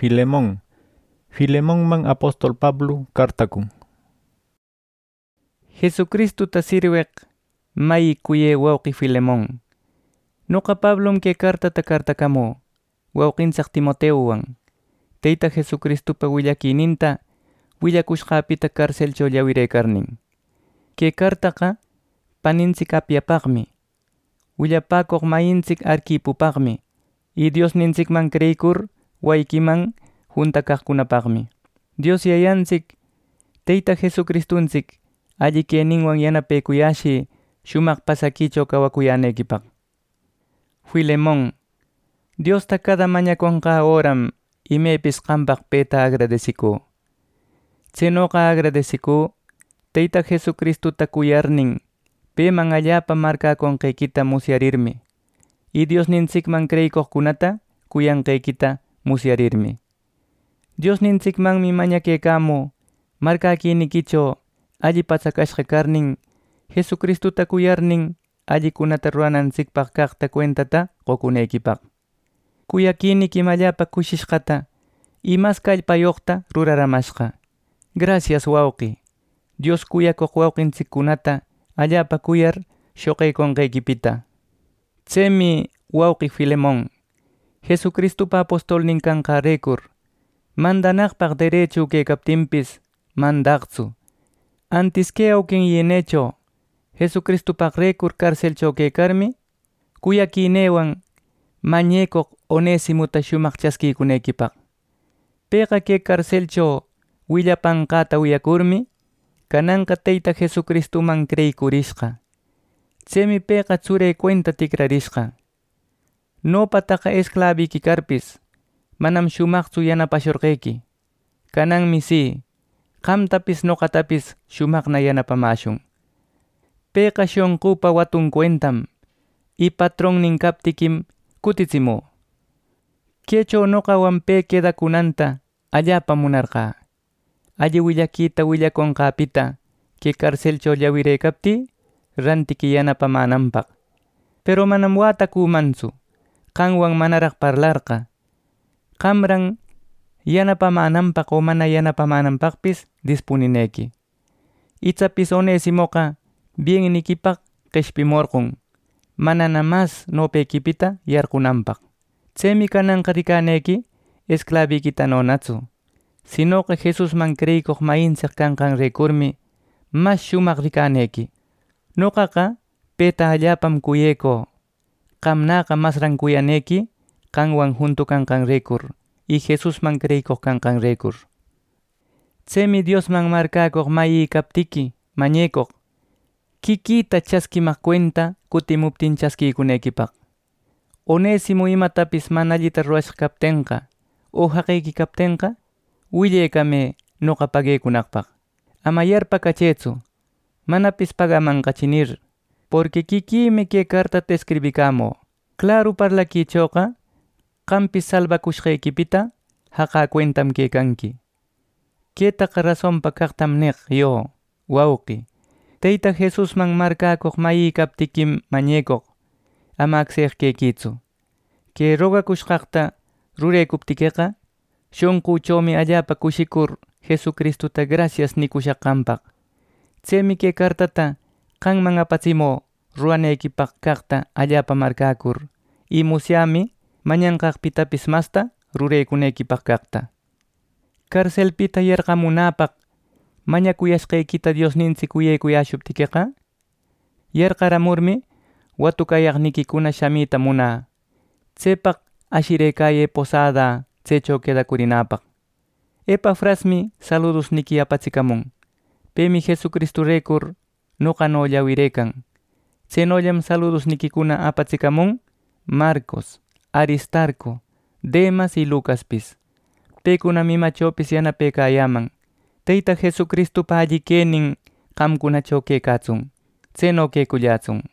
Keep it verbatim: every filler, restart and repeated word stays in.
Filemón. Filemón man apóstol Pablo cartacun. Jesucristo ta sirweq may kuye wawqi Filemón. Noqa Pablom ke carta ta cartacamo wawqinsaq Timoteuwan. Teyta Jesucristupa willakininta willakushqapita carcelcho llawirekarnin. Ke cartaqa paninchik apyapaqmi. Willapakoq mayinchik arkipupaqmi. Y Dios ninchikman creykur waykiman junta kaqkunapaqmi. Dios yayanchik Teyta Jesucristunchik alli keninwan yanapaykuyashi shumaq pasakicho kawakuyaneykipaq. Filemón, Dios ta cada mañakonqa oram imepis qampaq peta agradeciku. Chenoqa agradeciku Teyta Jesucristuta kuyarnin peman allapa markakonqaykita musyarirmi. Y Dios ninchikman creykoqkunata kuyanqaykita musyarirmi. Dios ninchikmanmi mañakaykamu markakinikicho alli pachakashqa karnin Jesucristuta kuyarnin allikunata rurananchikpaq kaqta cuentata qokunaykipaq. Kuyakini kimallapa kushishqata y mas kallpayoqta ruraramashqa. Gracias wawqi. Dios kuyakoq wawqinchikkunata allapa kuyar shoqaykonqaykipita. Chemi wawqi Filemón, Jesucristupa apostolnin kanqarekur mandanaqpaq derecho kaykaptinpis mandaqtsu. Antes que awkin yenecho Jesucristupaq rekur carcelcho kaykarmi kuyakinewan mañekoq Onesimuta shumaq chaskiykunaykipaq. Payqa kay carcelcho willapanqata wiyakurmi kananqa Teyta Jesucristuman creykurishqa. Chemi payqa churay cuenta tikrarishqa. Nopataqa esclaviki karpis manam shumaqchu yanapashurqayki. Kananmi si, qamtapis noqatapis shumaqna yanapamashun. Payqa shunqupa watun cuentam y patronnin kaptikim kutichimu. Kaychaw noqawan pay quedakunanta allapa munarqa. Alli willakita willakunqapita kay carcelcho llawireykapti rantiki yanapamananpaq. Pero manam watakumanchu. Qanwan manaraq parlarqa. Qamran yanapamananpaq o mana yanapamananpaqpis dispunineki. Ichapis Onesimoqa bien nikipaq qishpimorqun. Manana mas nopaykipita yarqunanpaq. Chemi kananqa rikaneki esclavikita nonachu. Sinoqa Jesusman creykoq mayinchik kanqan rekurmi mas shumaq rikaneki. Noqaqa payta allapam kuyayku. Qamnaqa masran kuyaneki qanwan junto kanqan rekur y Jesusman creykoq kanqan rekur. Chemi Diosman markakoq mayi kaptiki mañekoq kikita chaskimaq cuenta kutimuptin chaskiykunaykipaq. Onesimo imatapis mana allita rurashqa kaptinqa o haqayki kaptinqa willaykame noqa pagaykunaqpaq. Ama yarpakachaychu manapis pagamanqachinir porque kikimi kay cartata escribikamo. Claro parlakichawqa qampis salvakushqaykipita haqa cuentam kaykanki. Kaytaqa razonpa kaqtam niq yo wawqi. Teyta Jesusman markakoq mayi kaptikim mañekoq ama aksiyaqkaykichu. Kay rogakushqaqta ruraykuptikiqa shunquchawmi allapa kushikur Jesucristuta gracias nikushaqanpaq. Chemi kay cartata qanman apachimu ruranaykipaq kaqta allapa markakur y musyami mañanqaqpitapis masta ruraykunaykipaq kaqta. Carcelpita yarqamunapaq mañakuyashqaykita Diosninchik kuyaykuyashuptikiqa yarqaramurmi watukayaqnikikuna shamita muna. Chaypaq ashiraykayay posada chaychaw quedakurinapaq. Epafrasmi saludos niki apachikamun. Paymi Jesucristo rekur noqano llawiraykan. Chaynollam saludos nikikuna apachikamun Marcos, Aristarco, Demas y Lucaspis. Paykuna mimachawpis yanapaykayaman. Teyta Jesucristupa alli kenin qamkunachaw kaykachun. Chayno kaykullachun.